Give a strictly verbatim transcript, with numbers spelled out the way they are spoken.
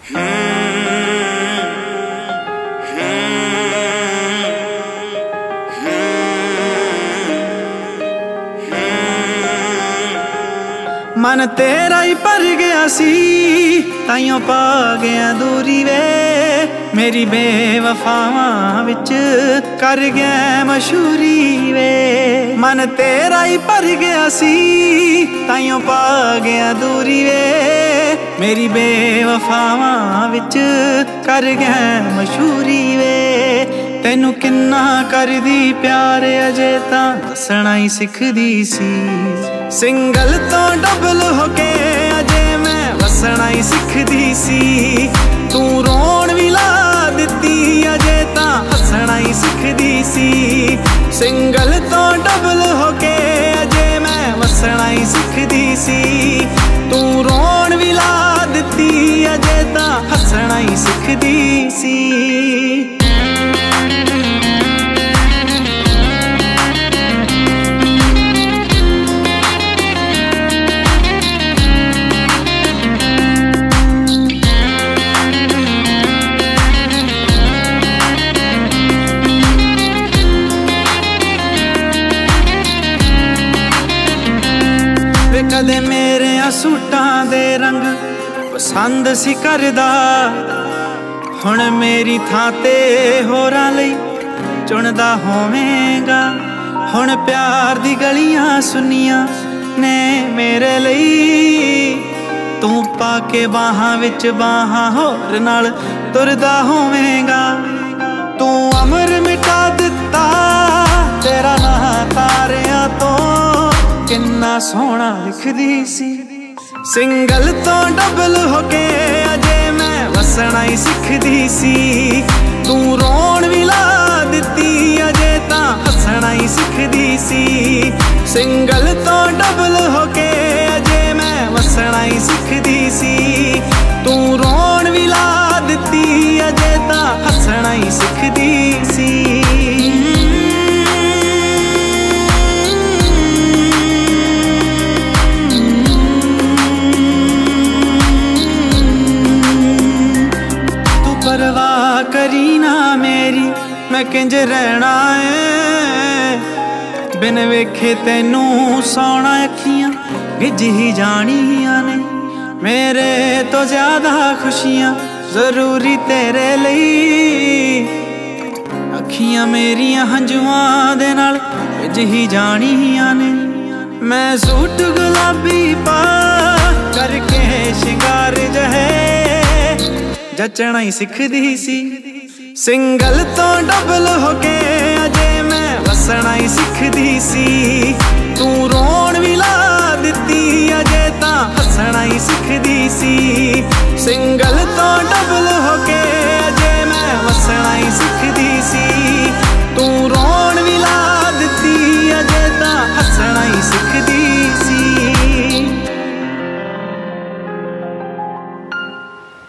मन तेरा ही भर गया सी ताइयों पा गया दूरी वे मेरी बेवफावां विच कर गया मशहूरी वे। मन तेरा ही भर गया सी ताइयों पा गया दूरी वे मेरी बेवफावां विच कर गया मशहूरी वे। तैनू किन्ना करदी प्यार अजे तां दसना ही सिखदी सी। सिंगल तो डबल होके अजे मैं वसना ही सिखदी सी। तू रोण भी ला दिती अजे तां हसना ही सिखदी सी। सिंगल तो डबल होके अजे मैं वसना ही सिखदी सी। तू रोण भी ला दिती अजे तां हसना ही सिखदी सी। कदे मेरे सूटां दे रंग पसंद सी करदा हुण मेरी थां ते होरां लई चुनदा होवेगा। हुण प्यार दी गलियां सुनियां ने मेरे लई तू पाके बाहां विच बाहां होर नाल तुरदा होवेगा। तू अमर मिटा दिता तेरा नां तारियां तो किन्ना सोहना लिखदी सी। सिंगल तो डबल होके अजे मैं वसना ही सिखदी सी। तू रोण भी ला दिती अजे तां हसना ही सिखदी सी। सिंगल तो डबल होके अजे मैं वसना ही सिखदी सी। तू रोण भी ला दिती अजे तां हसना ही सिखदी सी। परवाह करी ना मेरी मैं किंज रहना है बिन वेखे तैनू सौना अखियां गिज ही जानियां ने। मेरे तो ज्यादा खुशियां जरूरी तेरे लई अखियां मेरियां हंजुआं दे नाल गिज ही जानियां ने। मैं सूट गुलाबी पा करके शिंगार जहे जचना ही सिखदी सी। सिंगल तो डबल होके अजे मैं वसना ही सिखदी सी। तू रोण भी ला दिती अजे तां हसना ही सिखदी सी।